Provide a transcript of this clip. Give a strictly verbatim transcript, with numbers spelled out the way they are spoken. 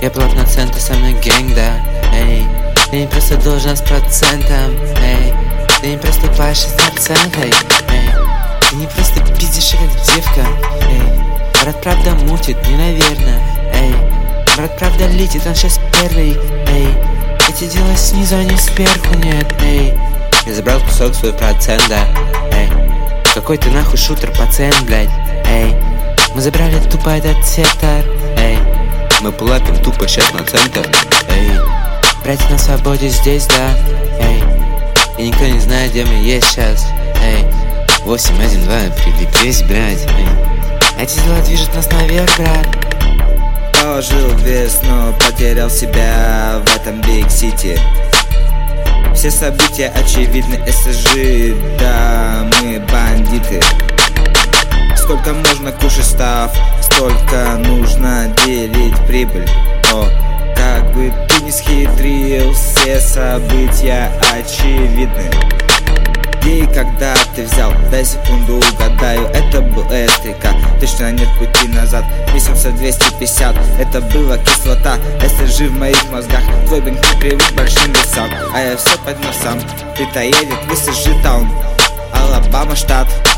Я плав на центр, со мной гэнг, да. Эй, ты не просто должен с процентом. Эй, ты не просто пашешь с наценкой. Эй, ты не просто пиздишь, как девка. Эй, брат правда мутит, не наверно. Эй, брат правда летит, он сейчас первый. Эй, эти дела снизу, а не сверху, нет. Эй, я забрал кусок свой процент, да. Эй, какой ты нахуй шутер, пациент, блядь. Эй, мы забрали тупо этот сектор. Эй, мы пулапим тупо сейчас на центр. Эй, братья на свободе здесь, да. Эй, и никто не знает, где мы есть сейчас. Эй, восемь один два, прилепись, блядь. Эй, эти дела движут нас наверх, брат. Положил вес, но потерял себя в этом Биг Сити. Все события очевидны, эс эс жи, да, мы бандиты. Сколько можно кушать став, столько нужно делить прибыль. О, как бы ты не схитрил, все события очевидны. Где и когда ты взял, дай секунду угадаю, это был эстрика. Точно нет пути назад, месяца двести пятьдесят. Это была кислота, эс эс жи в моих мозгах. Твой бэнк не привык к большим весам, а я все поднял сам. Ты-то едет в эс эс жи таун, Алабама штат.